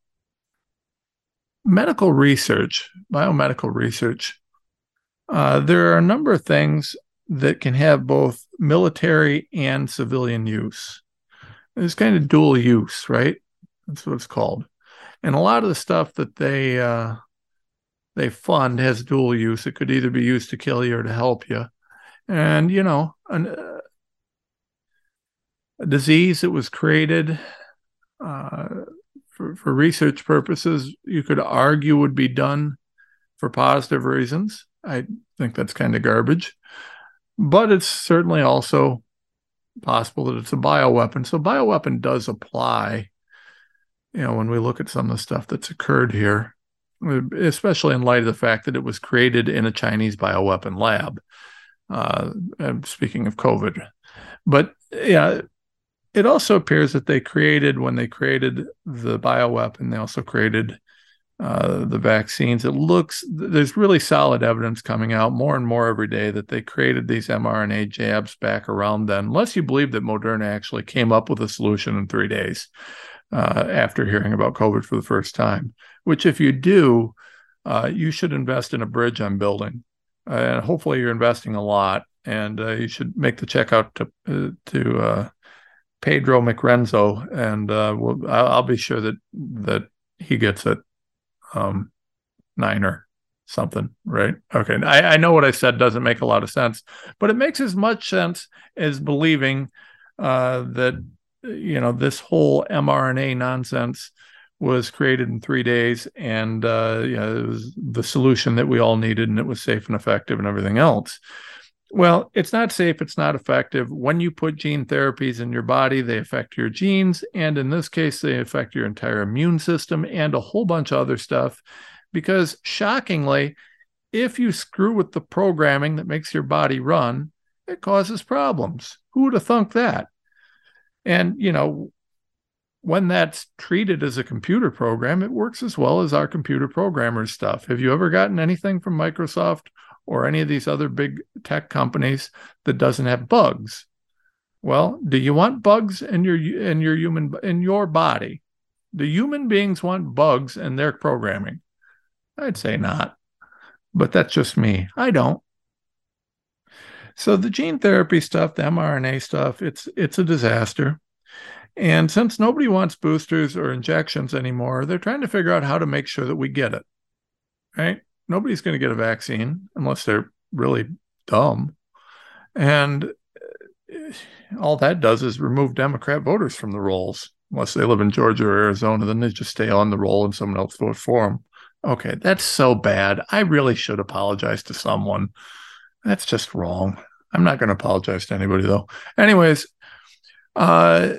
medical research, biomedical research, uh, there are a number of things that can have both military and civilian use. It's kind of dual use, right? That's what it's called. And a lot of the stuff that they uh, they fund has dual use. It could either be used to kill you or to help you. And, you know, an, uh, a disease that was created uh, for, for research purposes, you could argue would be done for positive reasons. I think that's kind of garbage. But it's certainly also possible that it's a bioweapon. So bioweapon does apply, you know, when we look at some of the stuff that's occurred here, especially in light of the fact that it was created in a Chinese bioweapon lab. Uh, speaking of COVID. But yeah, it also appears that they created, when they created the bioweapon, they also created Uh, the vaccines. It looks, there's really solid evidence coming out more and more every day that they created these mRNA jabs back around then, unless you believe that Moderna actually came up with a solution in three days uh, after hearing about COVID for the first time, which if you do, uh, you should invest in a bridge I'm building. Uh, and hopefully you're investing a lot, and uh, you should make the check out to, uh, to uh, Pedro McRenzo, and uh, we'll, I'll, I'll be sure that, that he gets it. Um, nine or something, right? Okay. I, I know what I said doesn't make a lot of sense, but it makes as much sense as believing uh, that you know, this whole mRNA nonsense was created in three days, and uh, you know, it was the solution that we all needed, and it was safe and effective and everything else. Well, it's not safe. It's not effective. When you put gene therapies in your body, they affect your genes. And in this case, they affect your entire immune system and a whole bunch of other stuff. Because shockingly, if you screw with the programming that makes your body run, it causes problems. Who would have thunk that? And, you know, when that's treated as a computer program, it works as well as our computer programmers stuff. Have you ever gotten anything from Microsoft or any of these other big tech companies that doesn't have bugs? Well, do you want bugs in your in your human in your body? Do human beings want bugs in their programming? I'd say not. But that's just me. I don't. So the gene therapy stuff, the mRNA stuff, it's it's a disaster. And since nobody wants boosters or injections anymore, they're trying to figure out how to make sure that we get it. Right? Nobody's going to get a vaccine unless they're really dumb. And all that does is remove Democrat voters from the rolls. Unless they live in Georgia or Arizona, then they just stay on the roll and someone else votes for them. Okay, that's so bad. I really should apologize to someone. That's just wrong. I'm not going to apologize to anybody, though. Anyways, uh,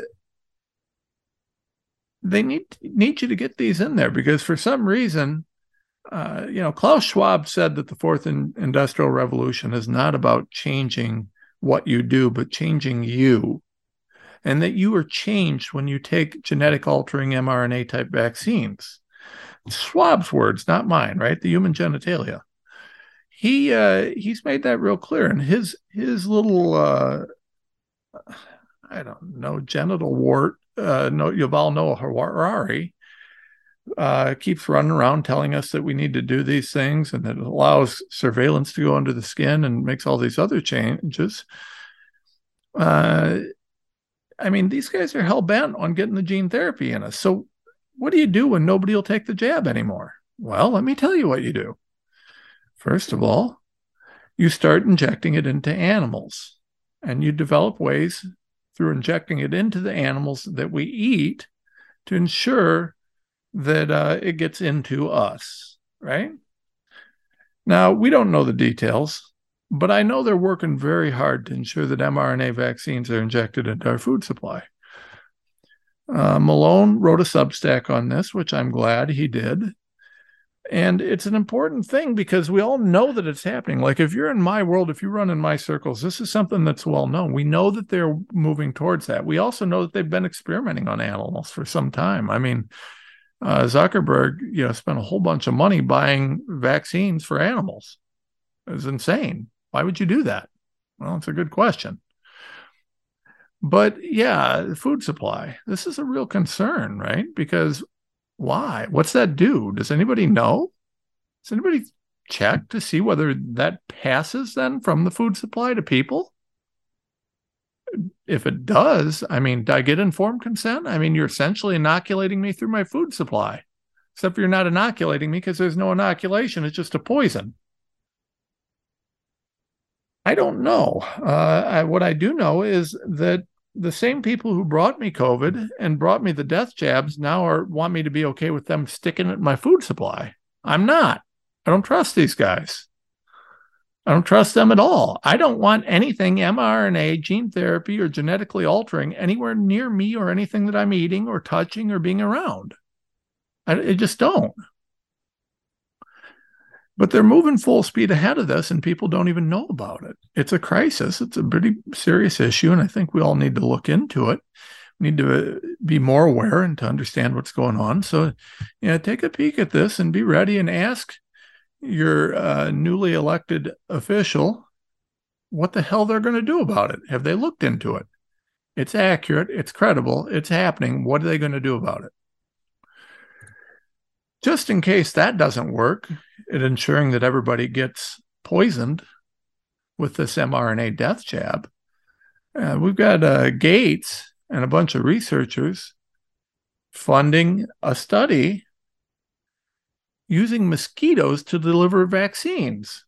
they need need you to get these in there because for some reason, uh, you know, Klaus Schwab said that the fourth in, industrial revolution is not about changing what you do, but changing you, and that you are changed when you take genetic altering mRNA type vaccines. Schwab's words, not mine, right? The human genitalia. He uh, he's made that real clear, and his his little uh, I don't know genital wart, uh, no Yuval Noah Harari, uh, keeps running around telling us that we need to do these things, and that it allows surveillance to go under the skin and makes all these other changes. Uh, I mean, these guys are hell bent on getting the gene therapy in us. So, what do you do when nobody will take the jab anymore? Well, let me tell you what you do. First of all, you start injecting it into animals, and you develop ways through injecting it into the animals that we eat to ensure that uh, it gets into us, right? Now, we don't know the details, but I know they're working very hard to ensure that mRNA vaccines are injected into our food supply. Uh, Malone wrote a Substack on this, which I'm glad he did. And it's an important thing because we all know that it's happening. Like if you're in my world, if you run in my circles, this is something that's well known. We know that they're moving towards that. We also know that they've been experimenting on animals for some time. I mean, uh, Zuckerberg, you know, spent a whole bunch of money buying vaccines for animals. It was insane. Why would you do that? Well, it's a good question. But yeah, food supply. This is a real concern, right? Because why? What's that do? Does anybody know? Does anybody check to see whether that passes then from the food supply to people? If it does, I mean, do I get informed consent? I mean, you're essentially inoculating me through my food supply. Except for you're not inoculating me because there's no inoculation. It's just a poison. I don't know. Uh, I, what I do know is that the same people who brought me COVID and brought me the death jabs now are want me to be okay with them sticking it in my food supply. I'm not. I don't trust these guys. I don't trust them at all. I don't want anything mRNA, gene therapy, or genetically altering anywhere near me or anything that I'm eating or touching or being around. I, I just don't. But they're moving full speed ahead of this, and people don't even know about it. It's a crisis. It's a pretty serious issue, and I think we all need to look into it. We need to be more aware and to understand what's going on. So, you know, take a peek at this and be ready and ask your uh, newly elected official what the hell they're going to do about it. Have they looked into it? It's accurate. It's credible. It's happening. What are they going to do about it? Just in case that doesn't work, at ensuring that everybody gets poisoned with this mRNA death jab, uh, we've got uh, Gates and a bunch of researchers funding a study using mosquitoes to deliver vaccines.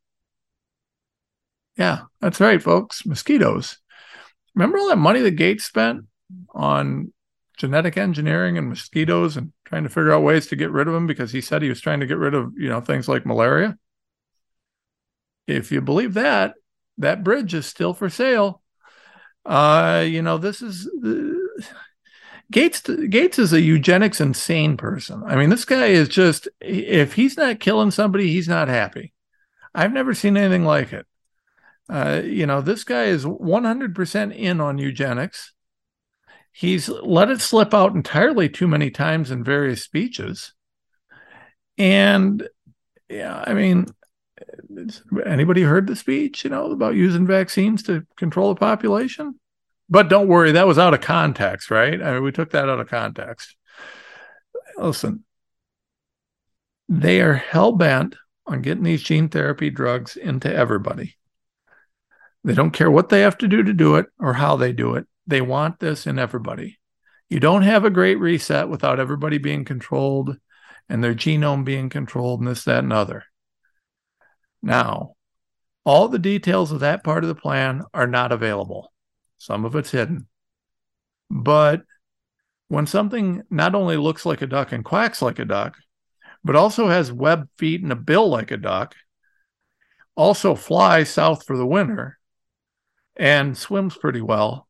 Yeah, that's right, folks, mosquitoes. Remember all that money that Gates spent on genetic engineering and mosquitoes and trying to figure out ways to get rid of them because he said he was trying to get rid of, you know, things like malaria. If you believe that, that bridge is still for sale. Uh, you know, this is uh, Gates. Gates is a eugenics insane person. I mean, this guy is just, if he's not killing somebody, he's not happy. I've never seen anything like it. Uh, you know, this guy is one hundred percent in on eugenics. He's let it slip out entirely too many times in various speeches. And, yeah, I mean, anybody heard the speech, you know, about using vaccines to control the population? But don't worry, that was out of context, right? I mean, we took that out of context. Listen, they are hell-bent on getting these gene therapy drugs into everybody. They don't care what they have to do to do it or how they do it. They want this in everybody. You don't have a great reset without everybody being controlled and their genome being controlled and this, that, and other. Now, all the details of that part of the plan are not available. Some of it's hidden. But when something not only looks like a duck and quacks like a duck, but also has webbed feet and a bill like a duck, also flies south for the winter, and swims pretty well,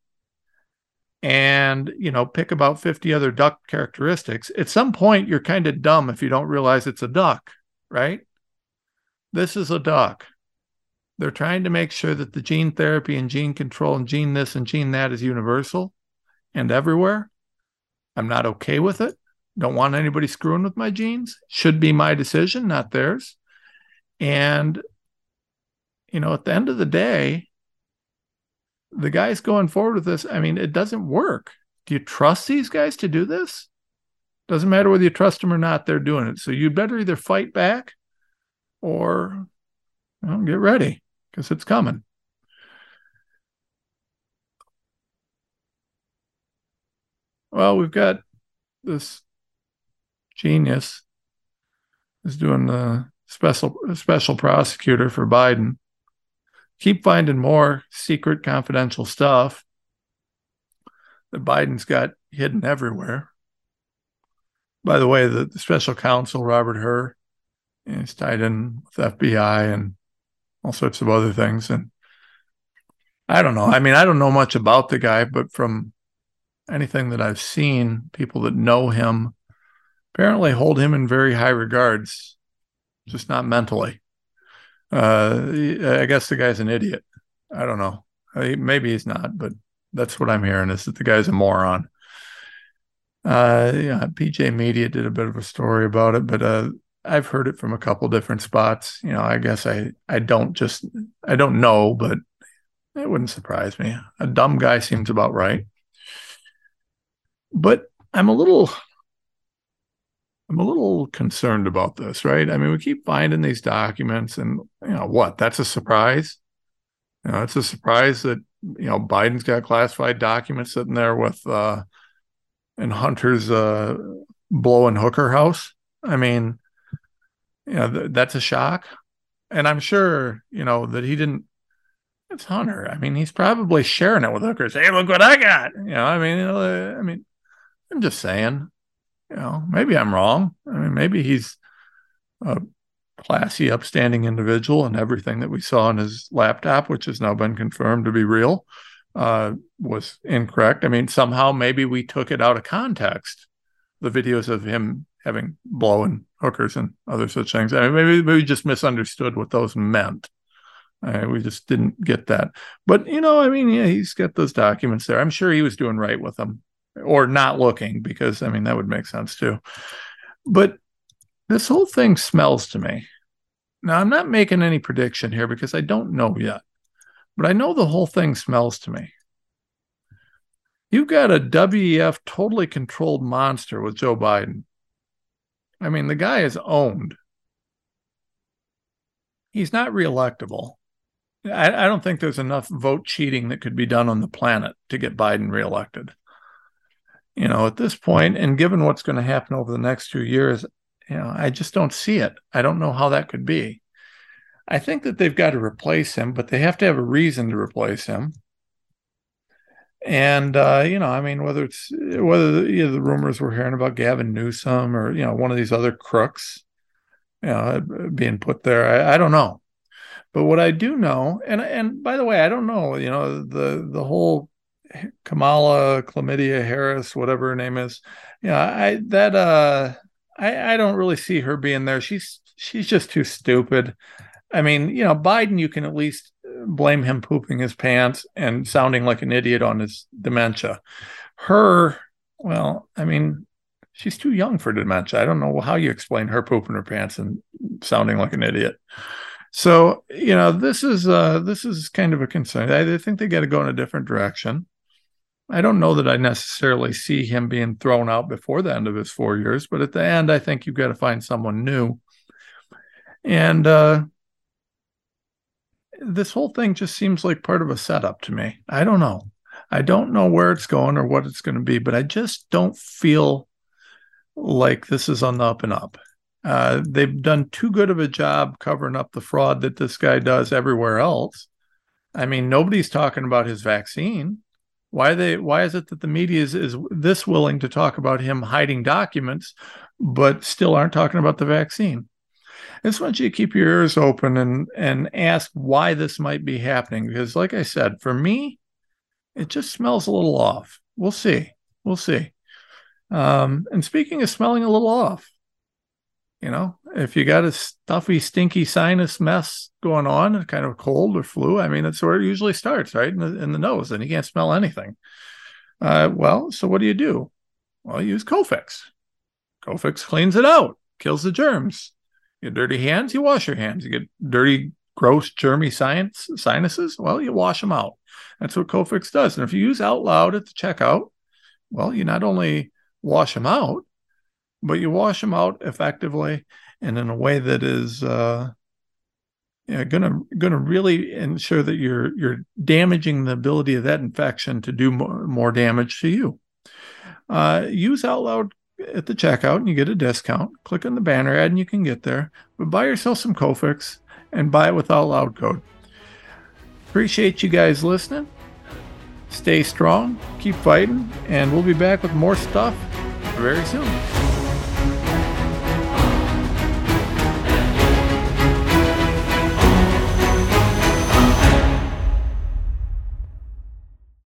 and, you know, pick about fifty other duck characteristics, at some point you're kind of dumb if you don't realize it's a duck, right? This is a duck. They're trying to make sure that the gene therapy and gene control and gene this and gene that is universal and everywhere. I'm not okay with it. Don't want anybody screwing with my genes. Should be my decision, not theirs. And, you know, at the end of the day, the guys going forward with this, I mean, it doesn't work. Do you trust these guys to do this? Doesn't matter whether you trust them or not, they're doing it. So you better either fight back or, you know, get ready, because it's coming. Well, we've got this genius is doing the special special prosecutor for Biden. Keep finding more secret confidential stuff that Biden's got hidden everywhere. By the way, the, the special counsel, Robert Hur, is tied in with F B I and all sorts of other things. And I don't know. I mean, I don't know much about the guy, but from anything that I've seen, people that know him apparently hold him in very high regards, just not mentally. Uh, I guess the guy's an idiot. I don't know. Maybe he's not, but that's what I'm hearing, is that the guy's a moron. Uh, yeah, P J Media did a bit of a story about it, but uh, I've heard it from a couple different spots. You know, I guess I, I don't just, I don't know, but it wouldn't surprise me. A dumb guy seems about right. But I'm a little... I'm a little concerned about this, right? I mean, we keep finding these documents and, you know, what? That's a surprise? You know, it's a surprise that, you know, Biden's got classified documents sitting there with, uh, in Hunter's uh, blowing hooker house. I mean, you know, th- that's a shock. And I'm sure, you know, that he didn't, it's Hunter. I mean, he's probably sharing it with hookers. Hey, look what I got. You know, I mean, you know, I mean, I'm just saying. You know, maybe I'm wrong. I mean, maybe he's a classy, upstanding individual, and everything that we saw on his laptop, which has now been confirmed to be real, uh, was incorrect. I mean, somehow maybe we took it out of context, the videos of him having blowing hookers and other such things. I mean, maybe, maybe we just misunderstood what those meant. Uh, we just didn't get that. But, you know, I mean, yeah, he's got those documents there. I'm sure he was doing right with them. Or not looking, because, I mean, that would make sense too. But this whole thing smells to me. Now, I'm not making any prediction here because I don't know yet. But I know the whole thing smells to me. You've got a W E F totally controlled monster with Joe Biden. I mean, the guy is owned. He's not reelectable. I, I don't think there's enough vote cheating that could be done on the planet to get Biden reelected. You know, at this point, and given what's going to happen over the next two years, you know, I just don't see it. I don't know how that could be. I think that they've got to replace him, but they have to have a reason to replace him. And, uh, you know, I mean, whether it's whether you know, the rumors we're hearing about Gavin Newsom or, you know, one of these other crooks, you know, being put there, I, I don't know. But what I do know, and and by the way, I don't know, you know, the the whole Kamala Chlamydia Harris, whatever her name is, you know, I that uh, I I don't really see her being there. She's she's just too stupid. I mean, you know, Biden, you can at least blame him pooping his pants and sounding like an idiot on his dementia. Her, well, I mean, she's too young for dementia. I don't know how you explain her pooping her pants and sounding like an idiot. So, you know, this is uh, this is kind of a concern. I, I think they got to go in a different direction. I don't know that I necessarily see him being thrown out before the end of his four years, but at the end, I think you've got to find someone new. And uh, this whole thing just seems like part of a setup to me. I don't know. I don't know where it's going or what it's going to be, but I just don't feel like this is on the up and up. Uh, they've done too good of a job covering up the fraud that this guy does everywhere else. I mean, nobody's talking about his vaccine. Why they? Why is it that the media is, is this willing to talk about him hiding documents, but still aren't talking about the vaccine? I just want you to keep your ears open and, and ask why this might be happening. Because like I said, for me, it just smells a little off. We'll see. We'll see. Um, and speaking of smelling a little off, you know, if you got a stuffy, stinky sinus mess going on, a kind of cold or flu, I mean, that's where it usually starts, right? In the, in the nose, and you can't smell anything. Uh, well, so what do you do? Well, you use Cofix. Cofix cleans it out, kills the germs. You get dirty hands, you wash your hands. You get dirty, gross, germy science, sinuses, well, you wash them out. That's what Cofix does. And if you use Out Loud at the checkout, well, you not only wash them out, but you wash them out effectively and in a way that is uh, you know, gonna gonna really ensure that you're you're damaging the ability of that infection to do more, more damage to you. Uh, use Out Loud at the checkout and you get a discount. Click on the banner ad and you can get there. But buy yourself some Cofix and buy it with Out Loud code. Appreciate you guys listening. Stay strong, keep fighting, and we'll be back with more stuff very soon.